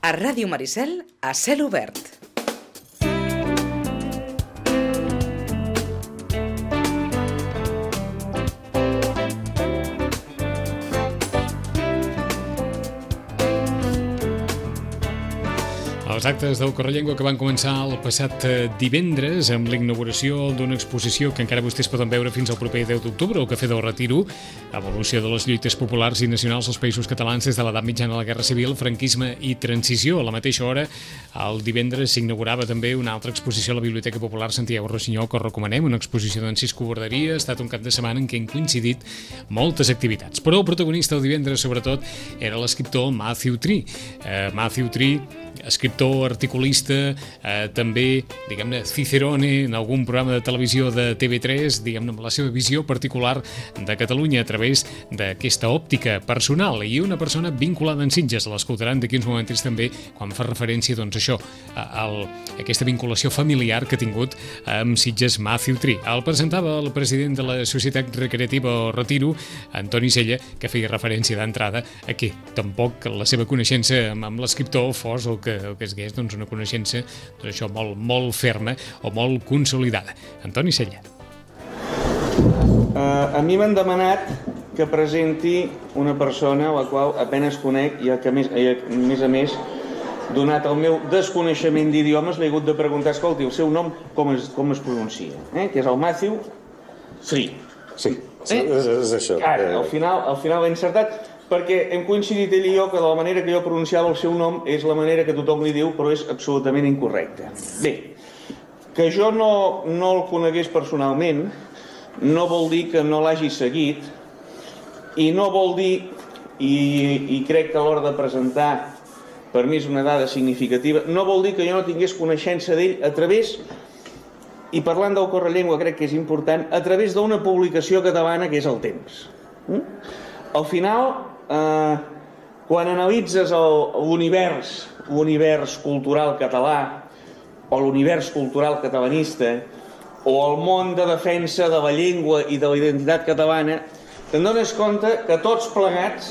A Ràdio Maricel, a cel obert. Els actes del Correllengua que van començar el passat divendres amb la inauguració d'una exposició que encara vostès poden veure fins al proper 10 d'octubre, el Cafè del Retiro, evolució de les lluites populars i nacionals als països catalans des de l'edat mitjana a la Guerra Civil, franquisme i transició. A la mateixa hora, el divendres s'inaugurava també una altra exposició a la Biblioteca Popular Santiago Rossinyol, que us recomanem, una exposició d'Encisco Borderia. Ha estat un cap de setmana en què han coincidit moltes activitats. Però el protagonista el divendres, sobretot, era l'escriptor Matthew Tree. Matthew Tree, escriptor, articulista, també, diguem-ne, cicerone en algun programa de televisió de TV3, diguem-ne, amb la seva visió particular de Catalunya a través d'aquesta òptica personal, i una persona vinculada en Sitges. L'escoltaran d'aquí uns moments també quan fa referència, doncs, això, a aquesta vinculació familiar que ha tingut amb Sitges Matthew Tree. El presentava el president de la Societat Recreativa Retiro, Antoni Sella, que feia referència d'entrada a que tampoc la seva coneixença amb l'escriptor fos el que es hagués, doncs, una coneixença, doncs, això, molt ferma o molt consolidada. Antoni Sella. A mi m'han demanat que presenti una persona a la qual apenes conec i que, a més, donat el meu desconeixement d'idiomes, l'he hagut de preguntar, escolti, el seu nom com es pronuncia? Que és el Matthew Tree. Sí, és això. Ara, al final l'he encertat, perquè hem coincidit ell i jo que de la manera que jo pronunciava el seu nom és la manera que tothom li diu, però és absolutament incorrecta. Bé, que jo no el conegués personalment no vol dir que no l'hagi seguit, i no vol dir, i crec que a l'hora de presentar, per mi és una dada significativa, no vol dir que jo no tingués coneixença d'ell a través, i parlant del Correllengua crec que és important, a través d'una publicació catalana que és El Temps. Al final, quan analitzes l'univers cultural català o l'univers cultural catalanista o el món de defensa de la llengua i de la identitat catalana, te'n dones compte que tots plegats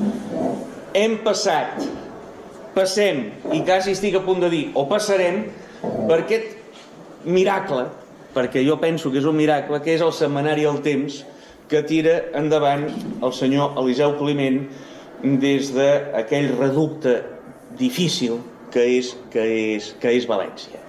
passem, i quasi estic a punt de dir, o passarem per aquest miracle, perquè jo penso que és un miracle, que és el setmanari El Temps, que tira endavant el senyor Eliseu Climent des d'aquell reducte difícil que és València.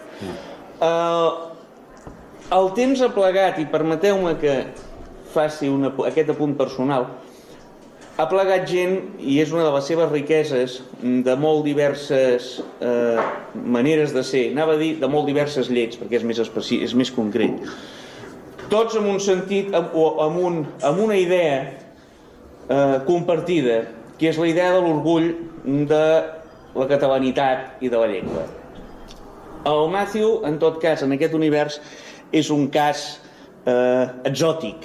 El Temps ha plegat, i permeteu-me que faci aquest apunt personal, ha plegat gent, i és una de les seves riqueses, de molt diverses maneres de ser, anava a dir de molt diverses llets, perquè és més concret, tots amb un sentit o amb una idea compartida, que és la idea de l'orgull de la catalanitat i de la llengua. El Matthew, en tot cas, en aquest univers, és un cas exòtic.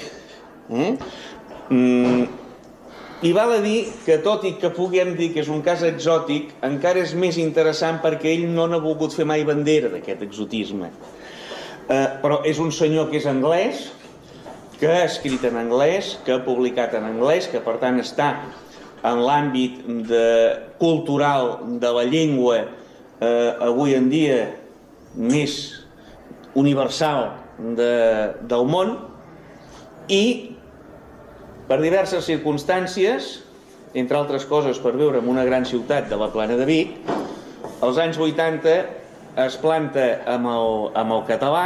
I val a dir que, tot i que puguem dir que és un cas exòtic, encara és més interessant perquè ell no n'ha volgut fer mai bandera d'aquest exotisme. Però és un senyor que és anglès, que ha escrit en anglès, que ha publicat en anglès, que per tant està en l'àmbit cultural de la llengua avui en dia més universal del món, i per diverses circumstàncies, entre altres coses per viure en una gran ciutat de la Plana de Vic, als anys 80 es planta amb el català,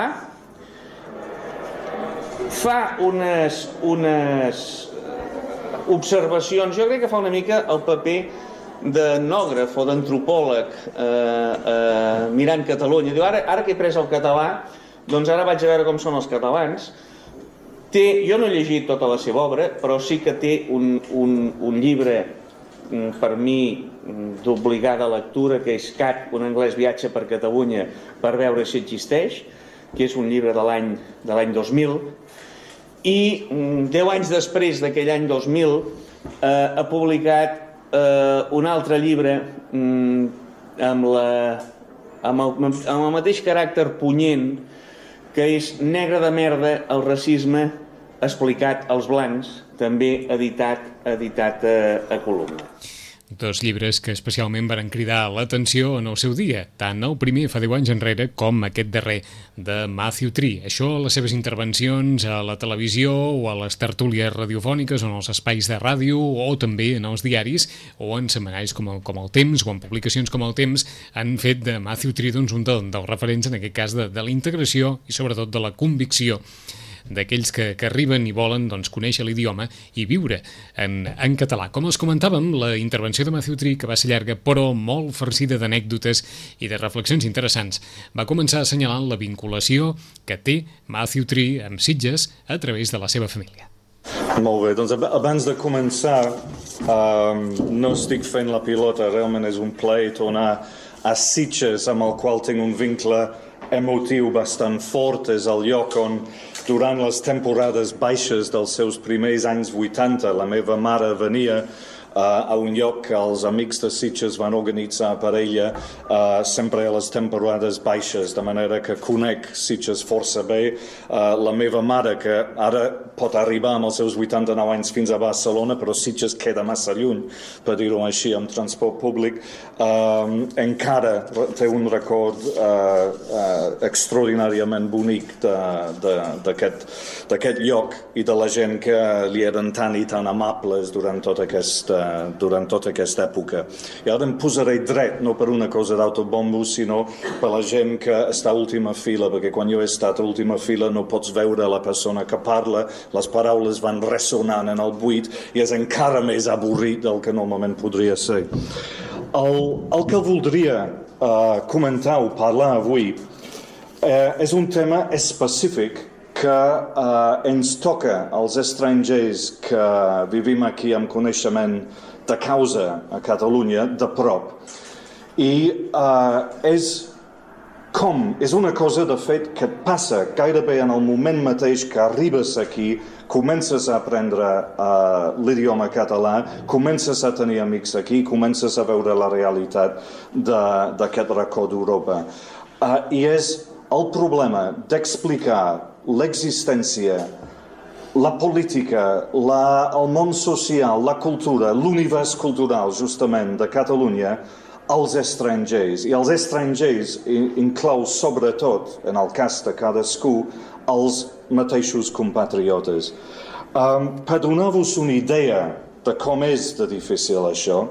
fa unes observacions, jo crec que fa una mica el paper d'etnògraf o d'antropòleg mirant Catalunya. Diu, ara que he pres el català, doncs ara vaig a veure com són els catalans. Jo no he llegit tota la seva obra, però sí que té un llibre, per mi, d'obligada lectura, que és Cat, un anglès viatja per Catalunya per veure si existeix, que és un llibre de l'any 2000, i 10 anys després d'aquell any 2000 ha publicat un altre llibre amb el mateix caràcter punyent, que és Negre de merda, el racisme explicat als blancs, també editat a Columna. Dos llibres que especialment van cridar l'atenció en el seu dia, tant el primer fa 10 anys enrere com aquest darrer de Matthew Tree. Això a les seves intervencions a la televisió o a les tertúlies radiofòniques o en els espais de ràdio o també en els diaris o en setmanalls com el Temps o en publicacions com el Temps han fet de Matthew Tree doncs, un dels referents en aquest cas de la integració i sobretot de la convicció d'aquells que arriben i volen doncs, conèixer l'idioma i viure en català. Com els comentàvem, la intervenció de Matthew Tree, que va ser llarga però molt farcida d'anècdotes i de reflexions interessants, va començar assenyalant la vinculació que té Matthew Tree amb Sitges a través de la seva família. Molt bé, doncs abans de començar, no estic fent la pilota, realment és un plaer tornar a Sitges, amb el qual tinc un vincle emotiu bastant fort. És el lloc on durant les temporades baixes dels seus primers anys 80 la meva mare venia a un lloc que els amics de Sitges van organitzar per ella sempre a les temporades baixes, de manera que conec Sitges força bé. La meva mare, que ara pot arribar amb els seus 89 anys fins a Barcelona, però Sitges queda massa lluny, per dir-ho així, amb transport públic, encara té un record extraordinàriament bonic d'aquest lloc i de la gent que li eren tan i tan amables durant tota aquesta època. I ara em posaré dret, no per una cosa d'autobombo, sinó per la gent que està a última fila, perquè quan jo he estat a última fila no pots veure la persona que parla, les paraules van ressonant en el buit i és encara més avorrit del que normalment podria ser. El que voldria comentar o parlar avui és un tema específic que ens toca als estrangers que vivim aquí amb coneixement de causa a Catalunya de prop. I és una cosa, de fet, que et passa gairebé en el moment mateix que arribes aquí, comences a aprendre l'idioma català, comences a tenir amics aquí, comences a veure la realitat d'aquest racó d'Europa. I és el problema d'explicar l'existència, la política, el món social, la cultura, l'univers cultural, justament, de Catalunya, als estrangers. I els estrangers inclou, sobretot, en el cas de cadascú, els mateixos compatriotes. Per donar-vos una idea de com és de difícil això,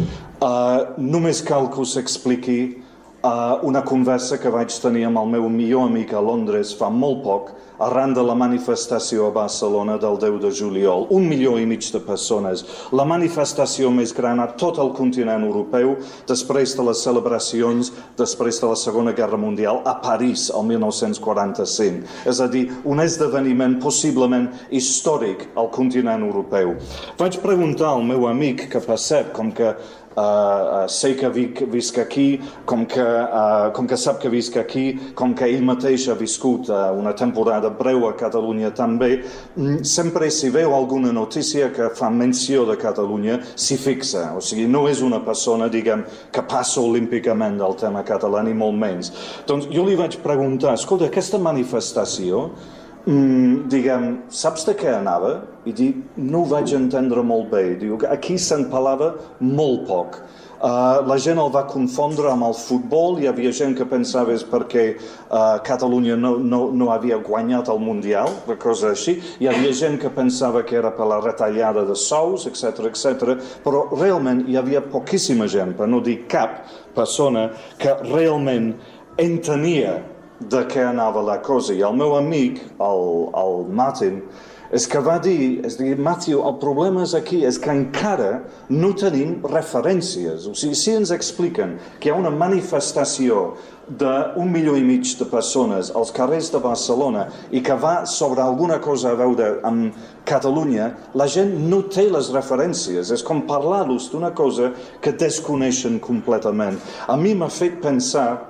només cal que us expliqui una conversa que vaig tenir amb el meu millor amic a Londres fa molt poc, arran de la manifestació a Barcelona del 10 de juliol. 1,5 milió de persones. La manifestació més gran a tot el continent europeu després de les celebracions després de la Segona Guerra Mundial a París, el 1945. És a dir, un esdeveniment possiblement històric al continent europeu. Vaig preguntar al meu amic, que per cert, com que sé que visc aquí, com que sap que visc aquí, com que ell mateix ha viscut una temporada breu a Catalunya també, sempre si veu alguna notícia que fa menció de Catalunya s'hi fixa. O sigui, no és una persona, diguem, que passa olímpicament del tema català, ni molt menys. Doncs jo li vaig preguntar, escolta, aquesta manifestació, diguem, saps de què anava? I dic, no ho vaig entendre molt bé. Diu, aquí se'n parlava molt poc. La gent el va confondre amb el futbol, hi havia gent que pensava és perquè Catalunya no havia guanyat el Mundial, una cosa així, hi havia gent que pensava que era per la retallada de sous, etc., però realment hi havia poquíssima gent, per no dir cap persona, que realment entenia de què anava la cosa. I el meu amic, el Martin, és que va dir, Matthew, el problema és aquí, és que encara no tenim referències. O sigui, si ens expliquen que hi ha una manifestació d'1,5 milió de persones als carrers de Barcelona i que va sobre alguna cosa a veure amb Catalunya, la gent no té les referències. És com parlar-los d'una cosa que desconeixen completament. A mi m'ha fet pensar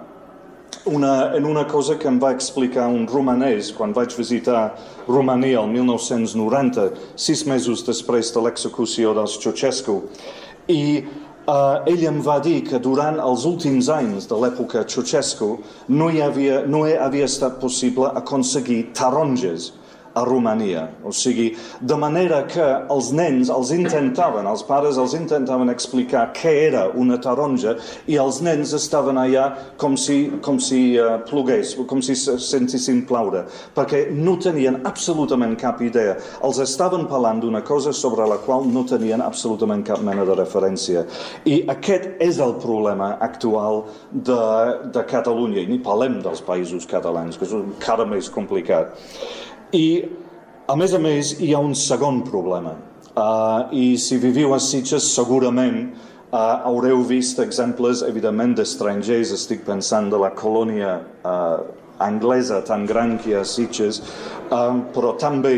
en una cosa que em va explicar un romanès quan vaig visitar Romania el 1990, 6 mesos després de l'execució dels Ceausescu. I ell em va dir que durant els últims anys de l'època Ceausescu no havia estat possible aconseguir taronges a Romania. O sigui, de manera que els nens els pares els intentaven explicar què era una taronja i els nens estaven allà com si plogués, com si se sentissin ploure, perquè no tenien absolutament cap idea. Els estaven parlant d'una cosa sobre la qual no tenien absolutament cap mena de referència. I aquest és el problema actual de Catalunya, i ni parlem dels països catalans, que és encara més complicat. I, a més, hi ha un segon problema. I si viviu a Sitges, segurament haureu vist exemples, evidentment, d'estrangers. Estic pensant de la colònia anglesa tan gran que hi ha a Sitges, però també,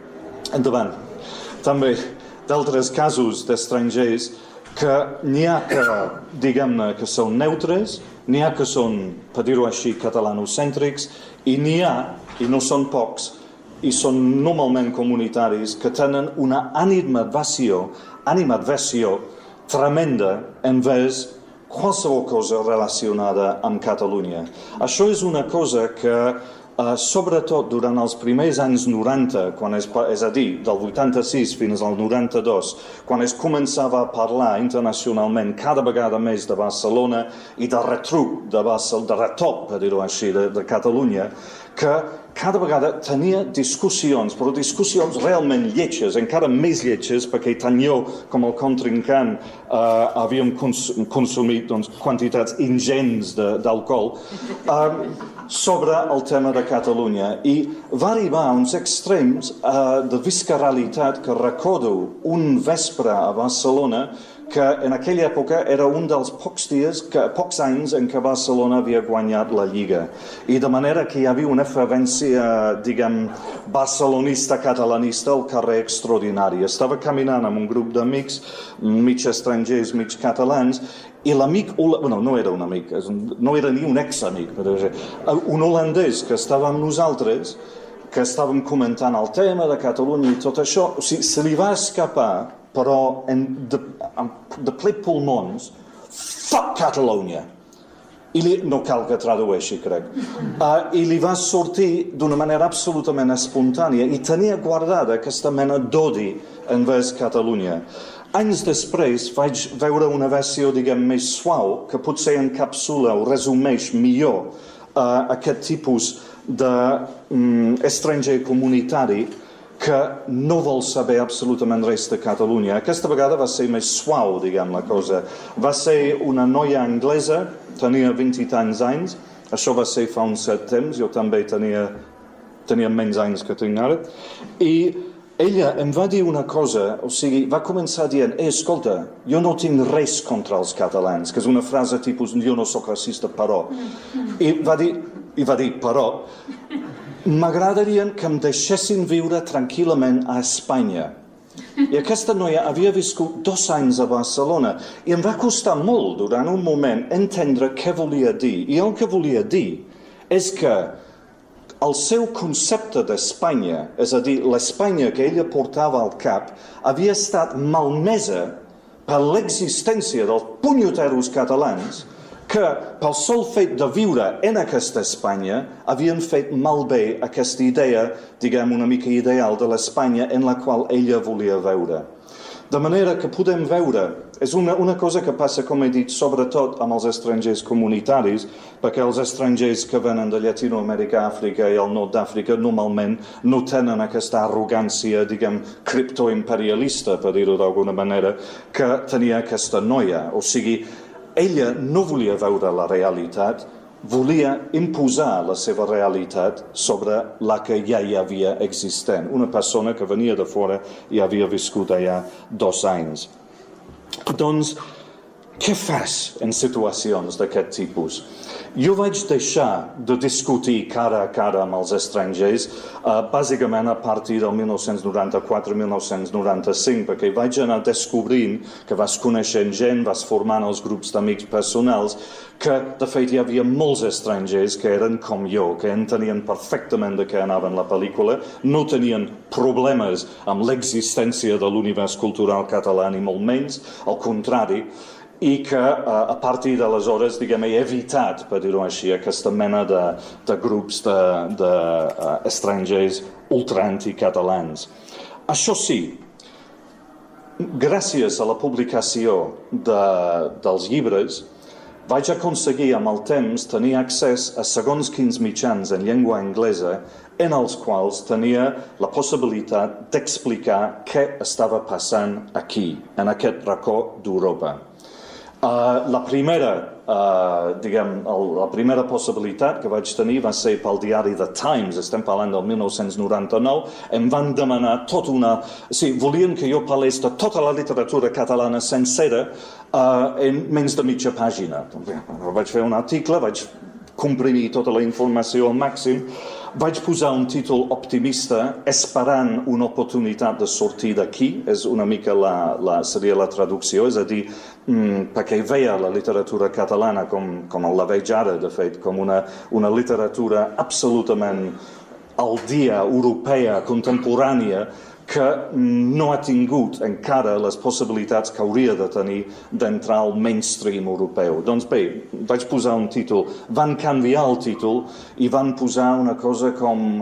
també d'altres casos d'estrangers que n'hi ha que, diguem-ne, que són neutres, n'hi ha que són, per dir-ho així, catalanocèntrics, i n'hi ha, i no són pocs, i són normalment comunitaris, que tenen una animadversió tremenda envers qualsevol cosa relacionada amb Catalunya. Això és una cosa que, sobretot durant els primers anys 90, és a dir, del 86 fins al 92, quan es començava a parlar internacionalment cada vegada més de Barcelona i de retruc, de retop, per dir-ho així, de Catalunya, que cada vegada tenia discussions, però discussions realment lletges, encara més lletges, perquè tant jo com el contrincant havíem consumit quantitats ingents d'alcohol, sobre el tema de Catalunya. I va arribar a uns extrems de visceralitat que recordo un vespre a Barcelona que en aquella època era un dels pocs anys en què Barcelona havia guanyat la Lliga. I de manera que hi havia una fervència, diguem, barcelonista-catalanista al carrer extraordinari. Estava caminant amb un grup d'amics, mig estrangers, mig catalans, i l'amic, no era un amic, no era ni un examic, un holandès que estava amb nosaltres, que estàvem comentant el tema de Catalunya i tot això, o sigui, se li va escapar, però de ple pulmons, fuck Catalunya. No cal que tradueixi, crec. I li va sortir d'una manera absolutament espontània i tenia guardada aquesta mena d'odi envers Catalunya. Anys després vaig veure una versió, diguem, més suau, que potser encapsula o resumeix millor aquest tipus d'estranger comunitari que no vol saber absolutament res de Catalunya. Aquesta vegada va ser més suau, diguem, la cosa. Va ser una noia anglesa, tenia 20 i tants anys, això va ser fa un cert temps, jo també tenia menys anys que tinc ara, i ella em va dir una cosa, o sigui, va començar dient, escolta, jo no tinc res contra els catalans, que és una frase tipus, jo no soc racista, però. I va dir, però, m'agradaria que em deixessin viure tranquil·lament a Espanya. I aquesta noia havia viscut 2 anys a Barcelona i em va costar molt durant un moment entendre què volia dir. I el que volia dir és que el seu concepte d'Espanya, és a dir, l'Espanya que ella portava al cap, havia estat malmesa per l'existència dels punyoteros catalans que, pel sol fet de viure en aquesta Espanya, havien fet malbé aquesta idea, diguem, una mica ideal de l'Espanya en la qual ella volia veure. De manera que podem veure, és una cosa que passa, com he dit, sobretot amb els estrangers comunitaris, perquè els estrangers que venen de Llatinoamèrica, Àfrica i el nord d'Àfrica normalment no tenen aquesta arrogància, diguem, criptoimperialista, per dir-ho d'alguna manera, que tenia aquesta noia. O sigui, ella no volia veure la realitat, volia imposar la seva realitat sobre la que ja hi havia existent. Una persona que venia de fora i havia viscut allà 2 anys. Doncs, què fas en situacions d'aquest tipus? Jo vaig deixar de discutir cara a cara amb els estrangers, bàsicament a partir del 1994-1995, perquè vaig anar descobrint que vas coneixent gent, vas formant els grups d'amics personals, que de fet hi havia molts estrangers que eren com jo, que entenien perfectament de què anaven la pel·lícula, no tenien problemes amb l'existència de l'univers cultural català ni molt menys, al contrari, i que a partir d'aleshores, diguem, he evitat, per dir-ho així, aquesta mena de grups d'estrangers ultraanticatalans. Això sí, gràcies a la publicació dels llibres, vaig aconseguir amb el temps tenir accés a segons quins mitjans en llengua anglesa en els quals tenia la possibilitat d'explicar què estava passant aquí, en aquest racó d'Europa. La primera possibilitat que vaig tenir va ser pel diari The Times, estem parlant del 1999, em van demanar volien que jo parlés de tota la literatura catalana sencera en menys de mitja pàgina. Vaig fer un article, vaig comprimir tota la informació al màxim, vaig posar un títol optimista esperant una oportunitat de sortir d'aquí, és una mica seria la traducció, és a dir, perquè veia la literatura catalana com la veig ara, de fet, com una literatura absolutament al dia, europea, contemporània, que no ha tingut encara les possibilitats que hauria de tenir d'entrar al mainstream europeu. Doncs bé, vaig posar un títol, van canviar el títol i van posar una cosa com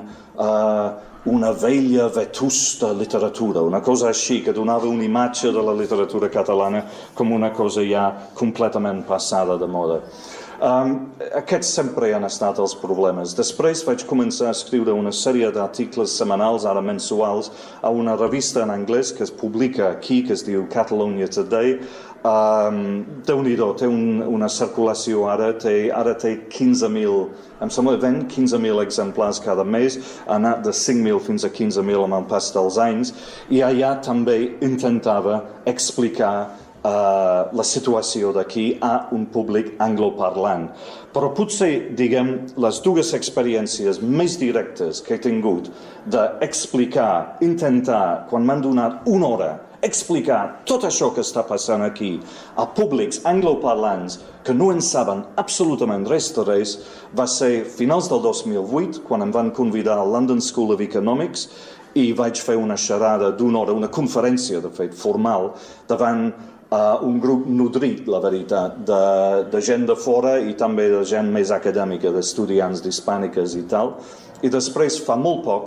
una vella vetusta literatura, una cosa així, que donava una imatge de la literatura catalana com una cosa ja completament passada de moda. Aquests sempre han estat els problemes. Després vaig començar a escriure una sèrie d'articles setmanals, ara mensuals, a una revista en anglès que es publica aquí, que es diu Catalonia Today. Déu-n'hi-do, té una circulació ara té 15.000, em sembla que ven 15.000 exemplars cada mes, ha anat de 5.000 fins a 15.000 amb el pas dels anys, i allà també intentava explicar la situació d'aquí a un públic angloparlant. Però potser, diguem, les dues experiències més directes que he tingut d'explicar, intentar, quan m'han donat una hora, explicar tot això que està passant aquí a públics angloparlants que no en saben absolutament res de res, va ser finals del 2008, quan em van convidar al London School of Economics i vaig fer una xerrada d'una hora, una conferència, de fet, formal, davant un grup nodrit, la veritat, de gent de fora i també de gent més acadèmica, d'estudiants d'hispàniques i tal. I després, fa molt poc,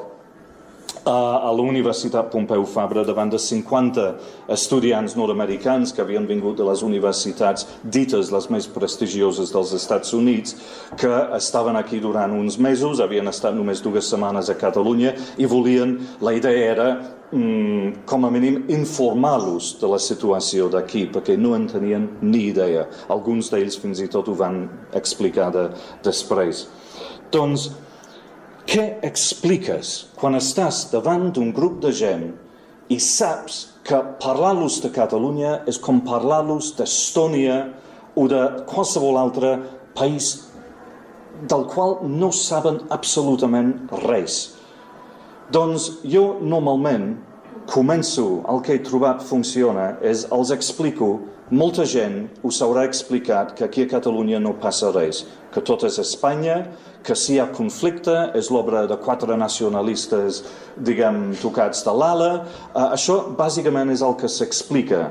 a la Universitat Pompeu Fabra, davant de 50 estudiants nord-americans que havien vingut de les universitats dites les més prestigioses dels Estats Units, que estaven aquí durant uns mesos, havien estat només 2 setmanes a Catalunya i la idea era com a mínim informar-los de la situació d'aquí, perquè no en tenien ni idea. Alguns d'ells fins i tot ho van explicar després. Doncs, què expliques quan estàs davant d'un grup de gent i saps que parlar-los de Catalunya és com parlar-los d'Estònia o de qualsevol altre país del qual no saben absolutament res? Doncs jo normalment començo, el que he trobat funciona, és els explico, molta gent us haurà explicat que aquí a Catalunya no passa res, que tot és Espanya, que si hi ha conflicte és l'obra de 4 nacionalistes, diguem, tocats de l'ala. Això bàsicament és el que s'explica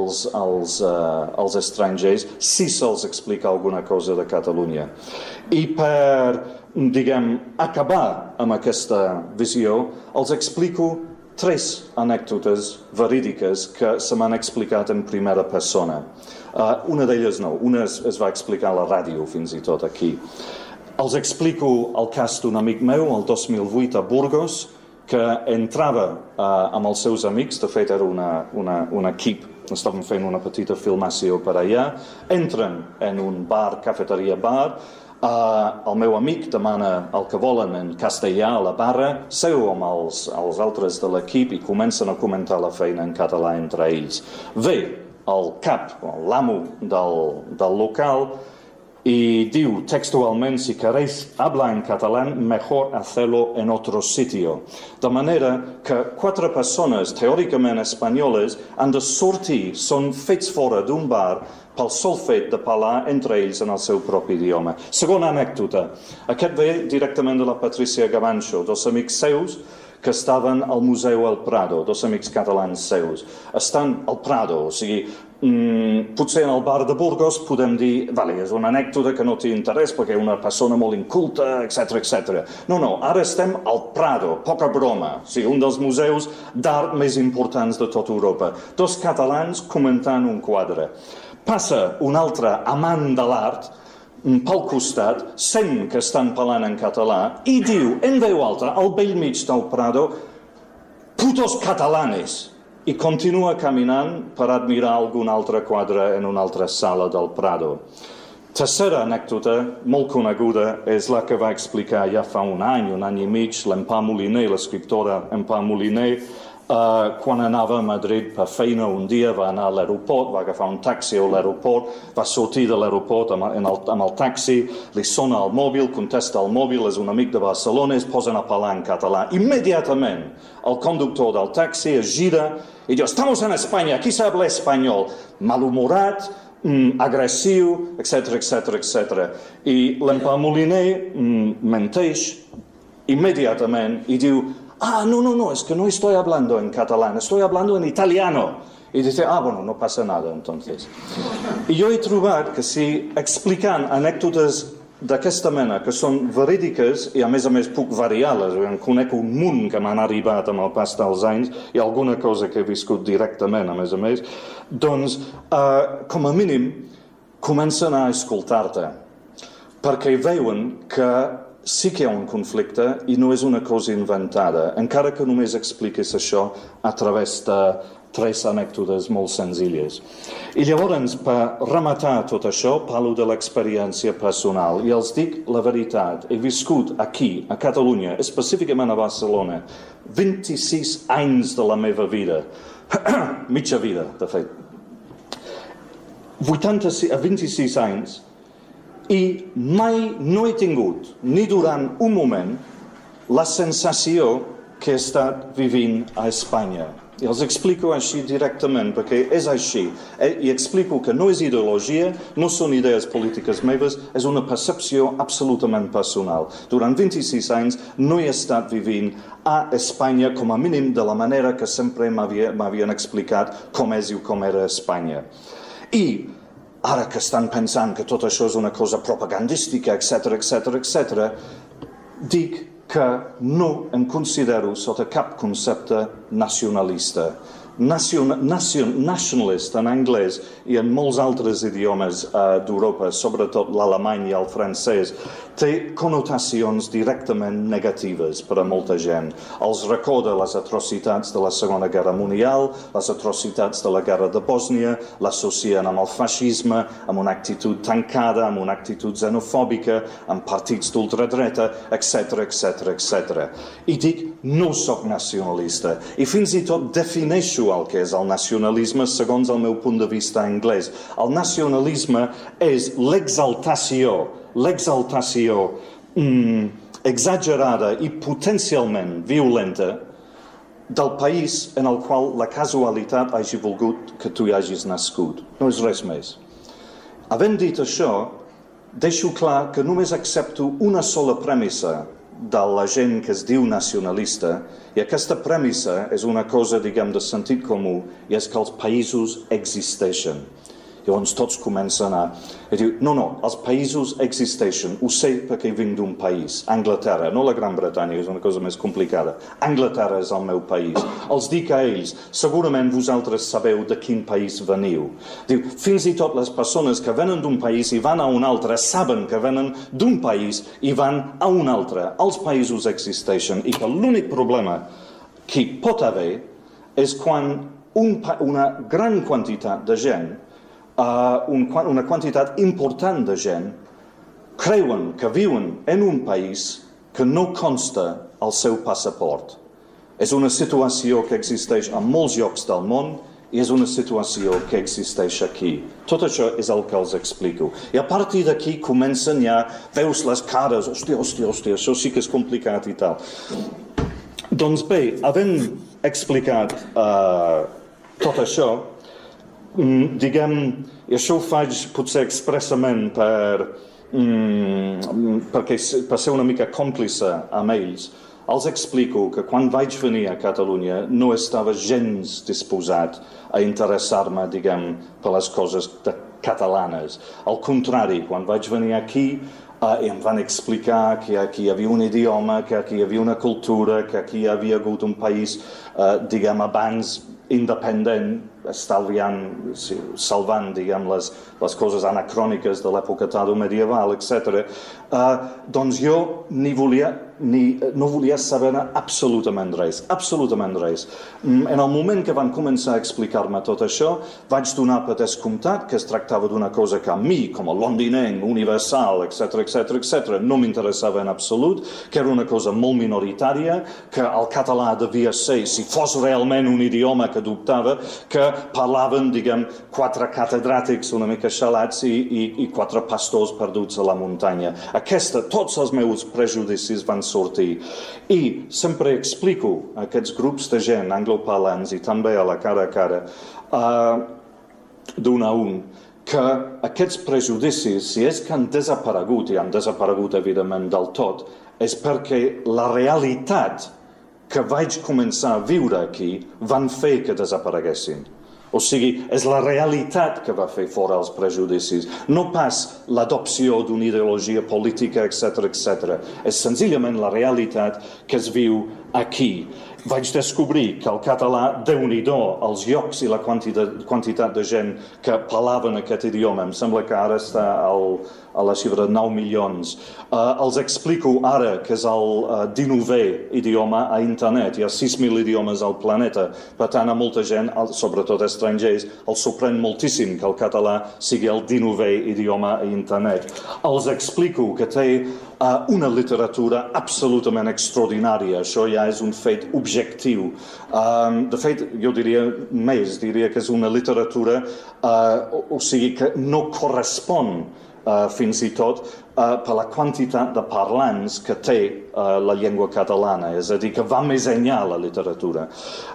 als estrangers si se'ls explica alguna cosa de Catalunya. I per, diguem, acabar amb aquesta visió, els explico 3 anècdotes verídiques que se m'han explicat en primera persona. Una d'elles no, una es va explicar a la ràdio fins i tot aquí. Els explico el cas d'un amic meu, el 2008 a Burgos, que entrava amb els seus amics, de fet era un equip, estàvem fent una petita filmació per allà, entren en un bar, cafeteria-bar, el meu amic demana el que volen en castellà a la barra, seu amb els altres de l'equip i comencen a comentar la feina en català entre ells. Ve el cap, l'amo del local, y diu textualment, si queréis hablar en catalán, mejor hacerlo en otro sitio. De manera que 4 persones teòricament espanyoles han de sortir, són fets fora d'un bar pel sol fet de parlar entre ells en el seu propi idioma. Segona anècdota. Aquest ve directament de la Patricia Gavancho, 2 amics seus que estaven al Museu El Prado, dos amics catalans seus. Estan al Prado, o sigui, potser en el bar de Burgos podem dir, vale, és una anècdota que no té interès perquè és una persona molt inculta, etc. No, ara estem al Prado, poca broma, o sigui, un dels museus d'art més importants de tota Europa. Dos catalans comentant un quadre. Passa un altre amant de l'art pel costat, sent que estan parlant en català i diu en veu alta, al bell mig del Prado, putos catalanes, i continua caminant per admirar algun altre quadre en una altra sala del Prado. Tercera anècdota, molt coneguda, és la que va explicar ja fa un any i mig, l'Empar Moliner, l'escriptora Empar Moliner, quan anava a Madrid per feina un dia, va anar a l'aeroport, va agafar un taxi a l'aeroport, va sortir de l'aeroport amb el taxi, li sona el mòbil, contesta el mòbil, és un amic de Barcelona, es posen a parlar en català. Immediatament el conductor del taxi es gira i diu, estamos en España, aquí se habla español. Malhumorat, agressiu, etc. I l'Empar Moliner menteix immediatament i diu, no, es que no estoy hablando en catalán, estoy hablando en italiano. Y dice, bueno, no pasa nada, entonces. I jo he trobat que si explicant anècdotes d'aquesta mena, que són verídiques, i a més puc variar-les, en conec un munt que m'han arribat amb el pas dels anys, i alguna cosa que he viscut directament, a més, doncs, com a mínim, comencen a escoltar-te, perquè veuen que sí que hi ha un conflicte i no és una cosa inventada, encara que només expliquis això a través de 3 anècdotes molt senzilles. I llavors, per rematar tot això, parlo de l'experiència personal i els dic la veritat. He viscut aquí, a Catalunya, específicament a Barcelona, 26 anys de la meva vida, mitja vida, de fet. 26 anys, i mai no he tingut, ni durant un moment, la sensació que he estat vivint a Espanya. I els explico així directament, perquè és així. I explico que no és ideologia, no són idees polítiques meves, és una percepció absolutament personal. Durant 26 anys no he estat vivint a Espanya, com a mínim de la manera que sempre m'havien explicat com és i com era Espanya. I ara que estan pensant que tot això és una cosa propagandística, etc., dic que no em considero sota cap concepte nacionalista. Nationalist en anglès i en molts altres idiomes d'Europa, sobretot l'alemany i el francès, té connotacions directament negatives per a molta gent. Els recorda les atrocitats de la Segona Guerra Mundial, les atrocitats de la Guerra de Bòsnia, l'associen amb el feixisme, amb una actitud tancada, amb una actitud xenofòbica, amb partits d'ultradreta, etc. I dic, no soc nacionalista. I fins i tot defineixo el que és el nacionalisme segons el meu punt de vista anglès. El nacionalisme és l'exaltació exagerada i potencialment violenta del país en el qual la casualitat hagi volgut que tu hi hagis nascut. No és res més. Havent dit això, deixo clar que només accepto una sola premissa de la gent que es diu nacionalista, i aquesta premissa és una cosa, diguem, de sentit comú, i és que els països existeixen. Llavors tots comencen a dir, no, els països existeixen, ho sé perquè vinc d'un país, Anglaterra, no la Gran Bretanya, és una cosa més complicada. Anglaterra és el meu país. Els dic a ells, segurament vosaltres sabeu de quin país veniu. Diu, fins i tot les persones que venen d'un país i van a un altre saben que venen d'un país i van a un altre. Els països existeixen i que l'únic problema que pot haver és quan una gran quantitat de gent, una quantitat important de gent creuen que viuen en un país que no consta al seu passaport. És una situació que existeix a molts llocs del món i és una situació que existeix aquí. Tot això és el que els explico. I a partir d'aquí comencen ja, veus les cares, hòstia, això sí que és complicat i tal. Doncs bé, havent explicat tot això, diguem, i això ho faig potser expressament per ser una mica còmplice amb ells, els explico que quan vaig venir a Catalunya no estava gens disposat a interessar-me, diguem, per les coses catalanes. Al contrari, quan vaig venir aquí em van explicar que aquí hi havia un idioma, que aquí hi havia una cultura, que aquí hi havia hagut un país, diguem, abans independent, salvant, diguem, les coses anacròniques de l'època tardomedieval, etc. Doncs jo no volia saber absolutament res. En el moment que van començar a explicar-me tot això, vaig donar per descomptat que es tractava d'una cosa que a mi, com a londinenc, universal, etc., no m'interessava en absolut, que era una cosa molt minoritària, que el català devia ser, si fos realment un idioma que dubtava, que parlaven, diguem, 4 catedràtics una mica xalats i 4 pastors perduts a la muntanya. Tots els meus prejudicis van sortir. I sempre explico a aquests grups de gent angloparlants i també a la cara a cara, d'un a un, que aquests prejudicis, si és que han desaparegut, i han desaparegut evidentment del tot, és perquè la realitat que vaig començar a viure aquí van fer que desapareguessin. O sigui, és la realitat que va fer fora els prejudicis, no pas l'adopció d'una ideologia política, etc. És senzillament la realitat que es viu aquí. Vaig descobrir que el català, Déu-n'hi-do, els llocs i la quantitat de gent que parlaven aquest idioma, em sembla que ara està a la xifra de 9 milions. Els explico ara que és el 19è idioma a internet. Hi ha 6.000 idiomes al planeta. Per tant, a molta gent, sobretot estrangers, els sorprèn moltíssim que el català sigui el 19è idioma a internet. Els explico que té una literatura absolutament extraordinària. Això ja és un fet objectiu. De fet, jo diria que és una literatura, o sigui, que no correspon fins i tot per la quantitat de parlants que té la llengua catalana, és a dir, que va més enllà la literatura.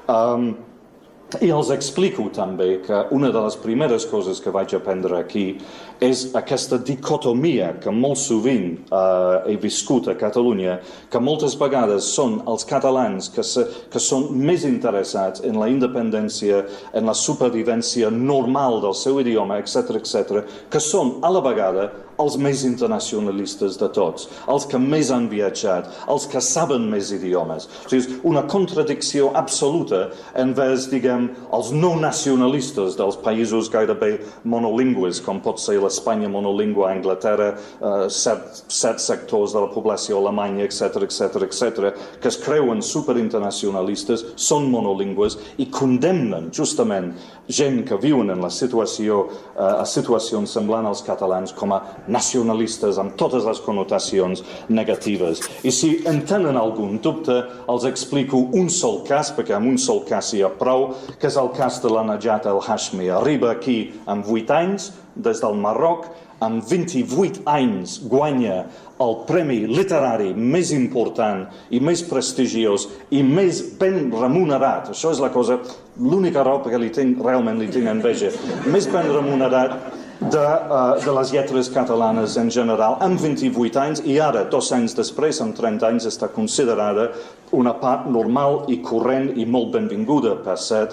I els explico també que una de les primeres coses que vaig aprendre aquí és aquesta dicotomia que molt sovint he viscut a Catalunya, que moltes vegades són els catalans que són més interessats en la independència, en la supervivència normal del seu idioma, etc., que són a la vegada els més internacionalistes de tots, els que més han viatjat, els que saben més idiomes. O sigui, és una contradicció absoluta envers, diguem, els no nacionalistes dels països gairebé monolingües, com pot ser l'Espanya monolingüe, Anglaterra, certs sectors de la població alemanya, etc., que es creuen superinternacionalistes, són monolingües i condemnen justament gent que viuen en la situació, a situacions semblants als catalans com a nacionalistes amb totes les connotacions negatives. I si en tenen algun dubte, els explico un sol cas, perquè amb un sol cas hi ha prou, que és el cas de la Najat El-Hashmi. Arriba aquí amb 8 anys, des del Marroc, amb 28 anys guanya el premi literari més important i més prestigiós i més ben remunerat. Això és la cosa, l'única raó perquè realment li tinc enveja. Més ben remunerat de les lletres catalanes en general, amb 28 anys, i ara, 2 anys després, amb 30 anys, està considerada una part normal i corrent i molt benvinguda, per cert,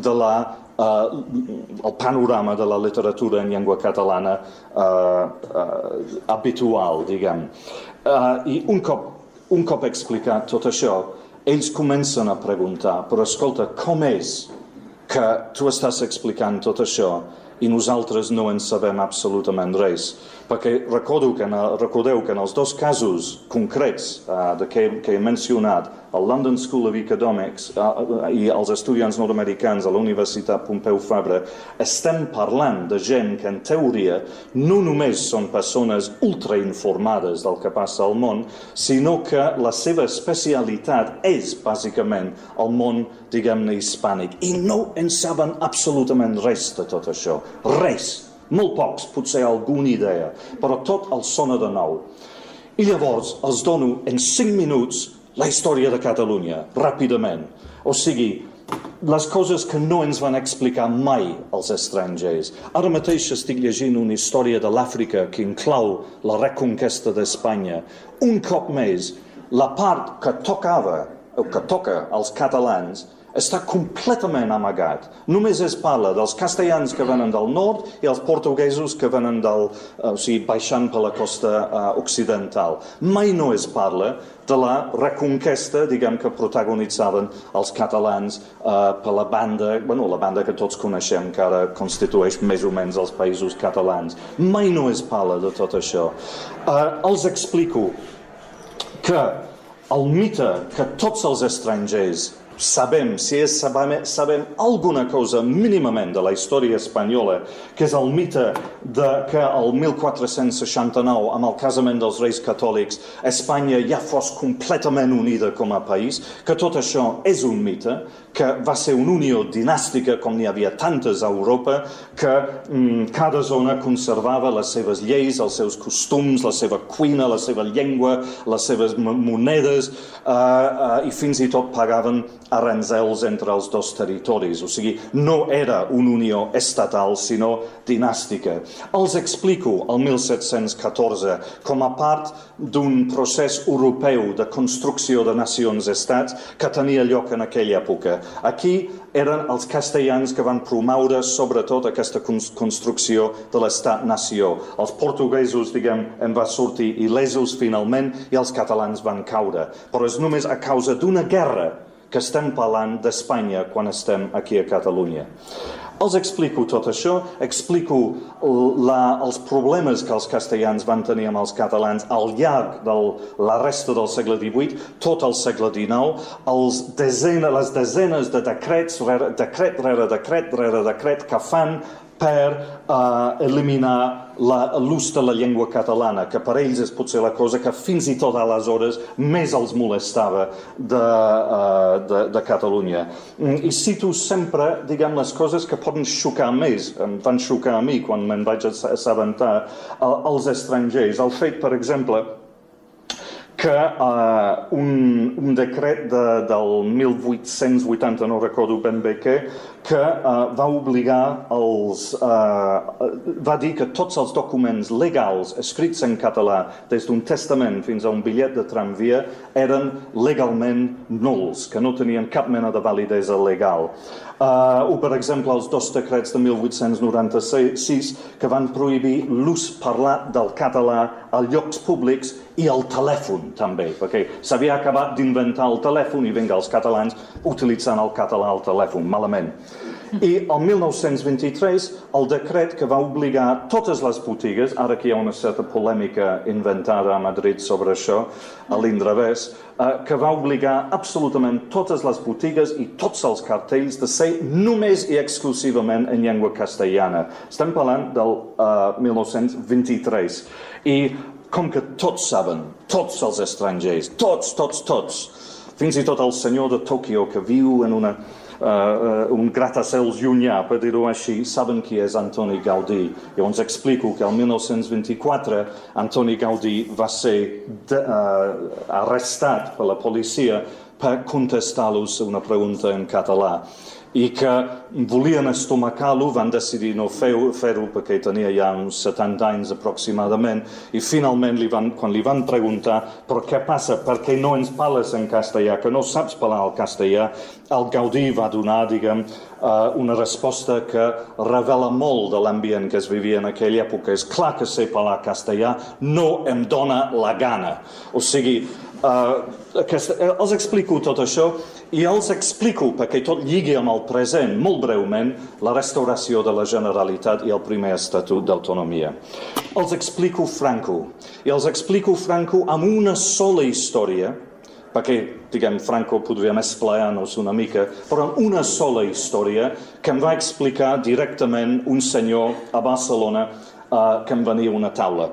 el panorama de la literatura en llengua catalana habitual, diguem. I un cop explicat tot això, ells comencen a preguntar, però escolta, com és que tu estàs explicant tot això i nosaltres no en sabem absolutament res? Perquè recordeu que en els 2 casos concrets que he mencionat, el London School of Economics i els estudiants nord-americans a la Universitat Pompeu Fabra, estem parlant de gent que en teoria no només són persones ultrainformades del que passa al món, sinó que la seva especialitat és bàsicament el món, diguem-ne, hispànic. I no en saben absolutament res de tot això. Res. Molt pocs, potser alguna idea, però tot els sona de nou. I llavors els dono en 5 minuts la història de Catalunya, ràpidament. O sigui, les coses que no ens van explicar mai els estrangers. Ara mateix estic llegint una història de l'Àfrica que inclou la reconquesta d'Espanya. Un cop més, la part que tocava, o que toca als catalans, està completament amagat. Només es parla dels castellans que venen del nord i els portuguesos que venen baixant per la costa occidental. Mai no es parla de la reconquesta, diguem, que protagonitzaven els catalans per la banda que tots coneixem, que ara constitueix més o menys els països catalans. Mai no es parla de tot això. Els explico que el mite que tots els estrangers sabem alguna cosa mínimament de la història espanyola, que és el mite que el 1469, amb el casament dels reis catòlics, Espanya ja fos completament unida com a país, que tot això és un mite, que va ser una unió dinàstica, com n'hi havia tantes a Europa, que cada zona conservava les seves lleis, els seus costums, la seva cuina, la seva llengua, les seves monedes, i fins i tot pagaven aranzels entre els dos territoris. O sigui, no era una unió estatal, sinó dinàstica. Els explico el 1714 com a part d'un procés europeu de construcció de nacions-estats que tenia lloc en aquella època. Aquí eren els castellans que van promoure sobretot aquesta construcció de l'estat-nació. Els portuguesos, diguem, en va sortir il·lesos finalment i els catalans van caure. Però és només a causa d'una guerra que estem parlant d'Espanya quan estem aquí a Catalunya. Els explico tot això, explico els problemes que els castellans van tenir amb els catalans al llarg de la resta del segle XVIII, tot el segle XIX, les desenes de decrets, decret rere decret que fan per eliminar l'ús de la llengua catalana, que per ells és potser la cosa que fins i tot aleshores més els molestava de Catalunya. I cito sempre, diguem, les coses que poden xocar més. Em van xocar a mi quan me'n vaig assabentar els estrangers. El fet, per exemple, que un decret del 1880, no recordo ben bé què, que va obligar va dir que tots els documents legals escrits en català, des d'un testament fins a un bitllet de tramvia, eren legalment nuls, que no tenien cap mena de validesa legal. O, per exemple, els dos decrets de 1896 que van prohibir l'ús parlat del català als llocs públics i al telèfon, també, perquè s'havia acabat d'inventar el telèfon i vinga, els catalans utilitzant el català al telèfon, malament. I el 1923, el decret que va obligar totes les botigues, ara que hi ha una certa polèmica inventada a Madrid sobre això, a l'Indrevés, que va obligar absolutament totes les botigues i tots els cartells de ser només i exclusivament en llengua castellana. Estem parlant del 1923. I com que tots saben, tots els estrangers, tots, fins i tot el senyor de Tòquio que viu en un gratacels llunyà, per dir-ho així, saben qui és Antoni Gaudí. Llavors explico que el 1924 Antoni Gaudí va ser arrestat per la policia per contestar-los una pregunta en català i que volien estomacar-lo, van decidir no fer-ho perquè tenia ja uns 70 anys aproximadament i finalment quan li van preguntar però què passa, per què no ens parles en castellà, que no saps parlar el castellà, el Gaudí va donar, diguem, una resposta que revela molt de l'ambient que es vivia en aquella època. És clar que sé parlar castellà, no em dóna la gana. O sigui, els explico tot això i els explico, perquè tot lligui amb el present, molt breument, la restauració de la Generalitat i el primer Estatut d'Autonomia. Els explico Franco, i els explico Franco amb una sola història, perquè, diguem, Franco podríem esplaiar-nos una mica, però amb una sola història que em va explicar directament un senyor a Barcelona que em venia a una taula.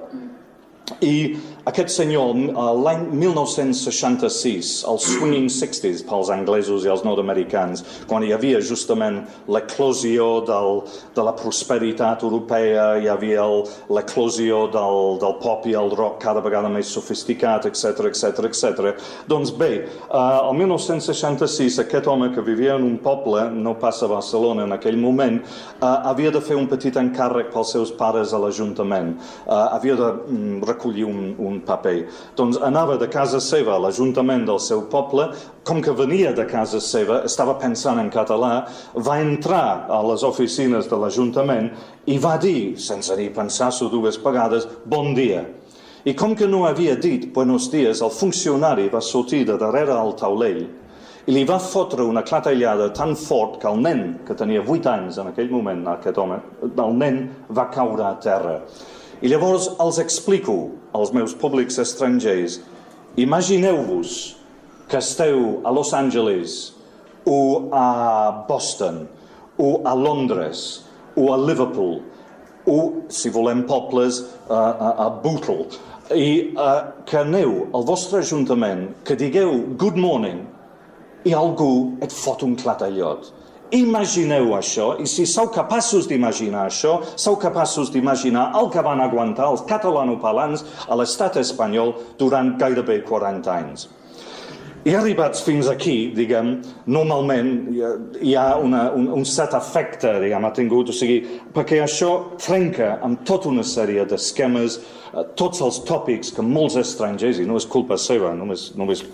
I aquest senyor, l'any 1966, els swinging 60s pels anglesos i els nord-americans, quan hi havia justament l'eclosió de la prosperitat europea, hi havia l'eclosió del pop i el rock cada vegada més sofisticat, etc. Doncs bé, el 1966 aquest home que vivia en un poble, no pas a Barcelona en aquell moment, havia de fer un petit encàrrec pels seus pares a l'Ajuntament. Havia de recollir un un paper. Doncs anava de casa seva a l'Ajuntament del seu poble, com que venia de casa seva, estava pensant en català, va entrar a les oficines de l'Ajuntament i va dir, sense ni pensar-s'ho dues vegades, bon dia. I com que no havia dit buenos dies, el funcionari va sortir de darrere el taulell i li va fotre una clatellada tan fort que el nen, que tenia 8 anys en aquell moment, aquest home, el nen va caure a terra. I llavors els explico als meus públics estrangers, imagineu-vos que esteu a Los Angeles o a Boston o a Londres o a Liverpool o, si volem pobles, a Bootle, i que aneu al vostre ajuntament, que digueu good morning i algú et fot un clatellot. Imagineu això, i si sou capaços d'imaginar això, sou capaços d'imaginar el que van aguantar els catalanoparlants a l'estat espanyol durant gairebé 40 anys. I arribats fins aquí, diguem, normalment hi ha un cert efecte, diguem, ha tingut, o sigui, perquè això trenca amb tota una sèrie d'esquemes, tots els tòpics que molts estrangers, i no és culpa seva, només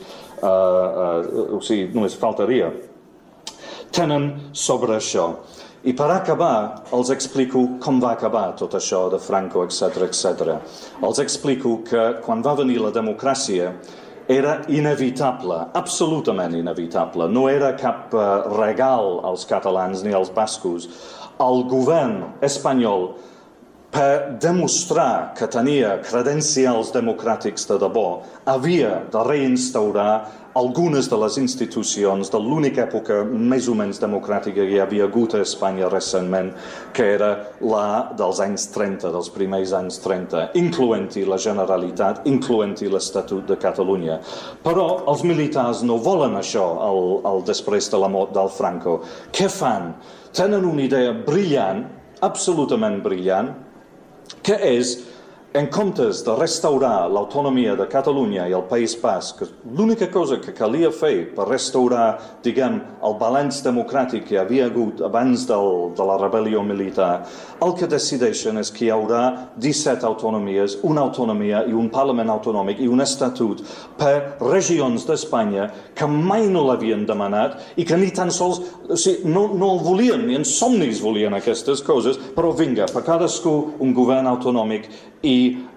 faltaria, tenen sobre això. I per acabar, els explico com va acabar tot això de Franco, etc. Els explico que quan va venir la democràcia era inevitable, absolutament inevitable. No era cap regal als catalans ni als bascos. El govern espanyol, per demostrar que tenia credencials democràtics de debò, havia de reinstaurar algunes de les institucions de l'única època més o menys democràtica que hi havia hagut a Espanya recentment, que era la dels anys 30, dels primers anys 30, incloent-hi la Generalitat, incloent-hi l'Estatut de Catalunya. Però els militars no volen això després de la mort del Franco. Què fan? Tenen una idea brillant, absolutament brillant, que és, en comptes de restaurar l'autonomia de Catalunya i el País Basc, l'única cosa que calia fer per restaurar, diguem, el balanç democràtic que hi havia hagut abans de la rebel·lió militar, el que decideixen és que hi haurà 17 autonomies, una autonomia i un Parlament autonòmic i un estatut per regions d'Espanya que mai no l'havien demanat i que ni tan sols, o sigui, no el volien, ni en somnis volien aquestes coses, però vinga, per cadascú un govern autonòmic i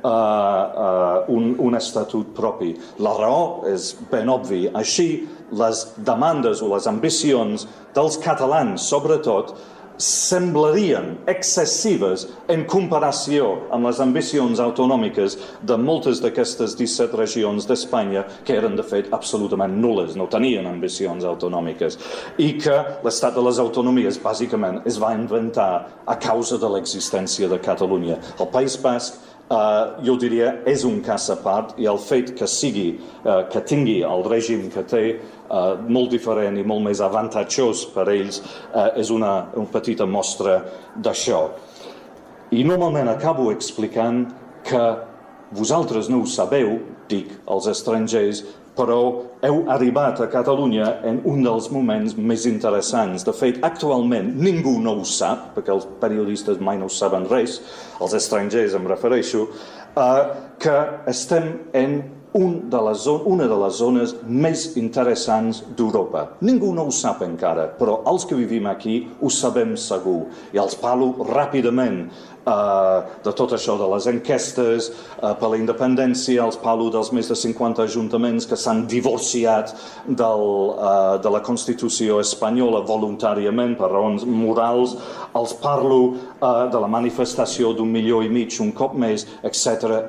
un estatut propi. La raó és ben obvi. Així, les demandes o les ambicions dels catalans, sobretot, semblarien excessives en comparació amb les ambicions autonòmiques de moltes d'aquestes 17 regions d'Espanya que eren, de fet, absolutament nul·les, no tenien ambicions autonòmiques, i que l'estat de les autonomies, bàsicament, es va inventar a causa de l'existència de Catalunya. El País Basc, jo diria, és un cas a part, i el fet que tingui el règim que té, molt diferent i molt més avantatjós per a ells, és una petita mostra d'això. I normalment acabo explicant que vosaltres no ho sabeu, dic als estrangers, però heu arribat a Catalunya en un dels moments més interessants. De fet, actualment ningú no ho sap, perquè els periodistes mai no saben res, els estrangers em refereixo, que estem en una de les zones més interessants d'Europa. Ningú no ho sap encara, però els que vivim aquí ho sabem segur. I els parlo ràpidament de tot això de les enquestes per la independència, els parlo dels més de 50 ajuntaments que s'han divorciat de la Constitució espanyola voluntàriament per raons morals, els parlo de la manifestació d'1,5 milió un cop més, etc.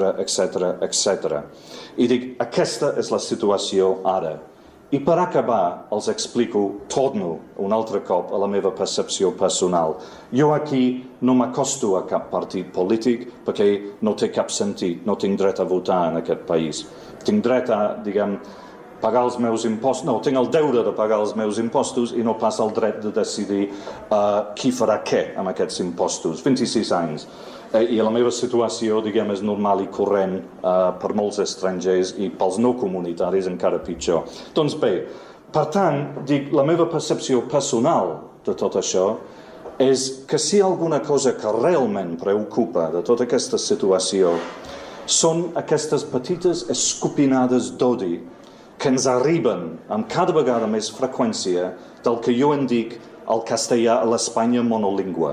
I dic, aquesta és la situació ara. I per acabar, els explico, torno un altre cop a la meva percepció personal. Jo aquí no m'acosto a cap partit polític perquè no té cap sentit, no tinc dret a votar en aquest país. Tinc dret a, diguem, pagar els meus impostos, no, tinc el deure de pagar els meus impostos i no pas el dret de decidir qui farà què amb aquests impostos. 26 anys. I la meva situació, diguem, és normal i corrent per molts estrangers i pels no comunitaris encara pitjor. Doncs bé, per tant, dic, la meva percepció personal de tot això és que si hi ha alguna cosa que realment preocupa de tota aquesta situació són aquestes petites escopinades d'odi que ens arriben amb cada vegada més freqüència del que jo en dic el castellà a l'Espanya monolingüe.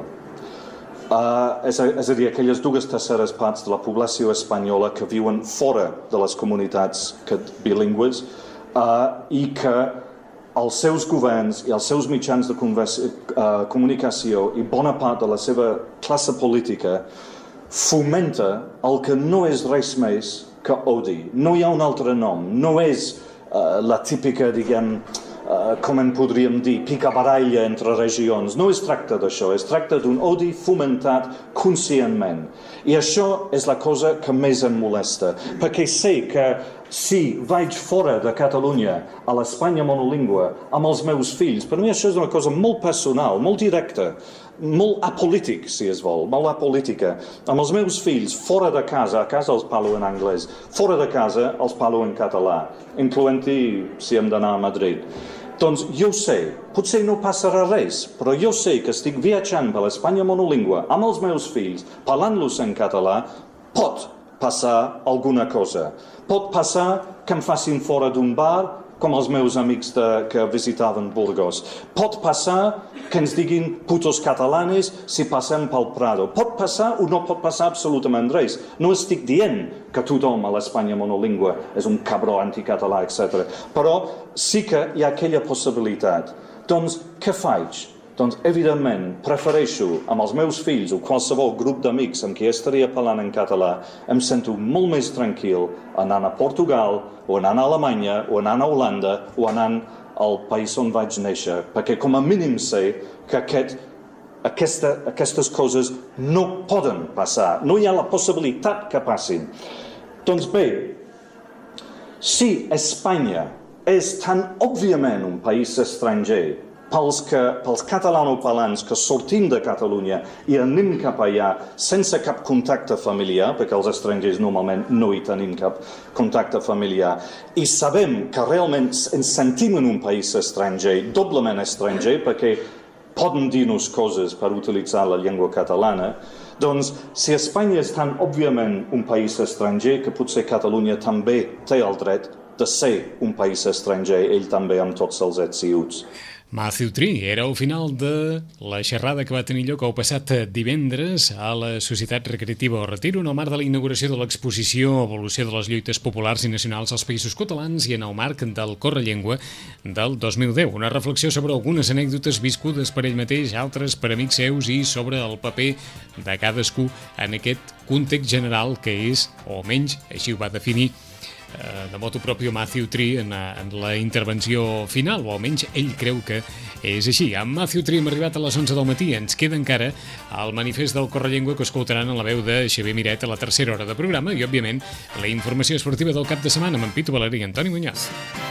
És a dir, aquelles 2/3 parts de la població espanyola que viuen fora de les comunitats bilingües i que els seus governs i els seus mitjans de comunicació i bona part de la seva classe política fomenta el que no és res més que odi. No hi ha un altre nom, no és la típica, diguem, com en podríem dir, picabaralla entre regions. No es tracta d'això, es tracta d'un odi fomentat conscientment. I això és la cosa que més em molesta, perquè sé que si vaig fora de Catalunya a l'Espanya monolingüe amb els meus fills, per mi això és una cosa molt personal, molt directa, molt apolític, si es vol, molt apolítica. Amb els meus fills, fora de casa, a casa els parlo en anglès, fora de casa els parlo en català, incloent-hi si hem d'anar a Madrid. Doncs jo sé, potser no passarà res, però jo sé que estic viatjant per l'Espanya monolingüe amb els meus fills, parlant-los en català, pot passar alguna cosa. Pot passar que em facin fora d'un bar, com els meus amics que visitaven Burgos. Pot passar que ens diguin putos catalanes si passem pel Prado. Pot passar o no pot passar absolutament res. No estic dient que tothom a l'Espanya monolingüe és un cabró anticatalà, etc. Però sí que hi ha aquella possibilitat. Doncs què faig? Doncs, evidentment, prefereixo amb els meus fills o qualsevol grup d'amics amb qui estaria parlant en català, em sento molt més tranquil anant a Portugal, o anant a Alemanya, o anant a Holanda, o anant al país on vaig néixer, perquè com a mínim sé que aquestes coses no poden passar, no hi ha la possibilitat que passin. Doncs bé, si Espanya és tan òbviament un país estranger pels catalanoparlants que sortim de Catalunya i anem cap allà sense cap contacte familiar, perquè els estrangers normalment no hi tenim cap contacte familiar, i sabem que realment ens sentim en un país estranger, doblement estranger, perquè poden dir-nos coses per utilitzar la llengua catalana, doncs si Espanya és tan òbviament un país estranger que potser Catalunya també té el dret de ser un país estranger, ell també amb tots els ets i uts. Matthew Tree era el final de la xerrada que va tenir lloc el passat divendres a la Societat Recreativa El Retiro en el marc de la inauguració de l'exposició Evolució de les lluites populars i nacionals als països catalans i en el marc del Correllengua del 2010. Una reflexió sobre algunes anècdotes viscudes per ell mateix, altres per amics seus i sobre el paper de cadascú en aquest context general que és, o almenys així ho va definir de motu propio Matthew Tree en la intervenció final, o almenys ell creu que és així. Amb Matthew Tree hem arribat a les 11 del matí. Ens queda encara el manifest del Correllengua que escoltaran en la veu de Xavier Miret a la tercera hora de programa i, òbviament, la informació esportiva del cap de setmana amb en Pitu Valeri i Antoni Muñoz.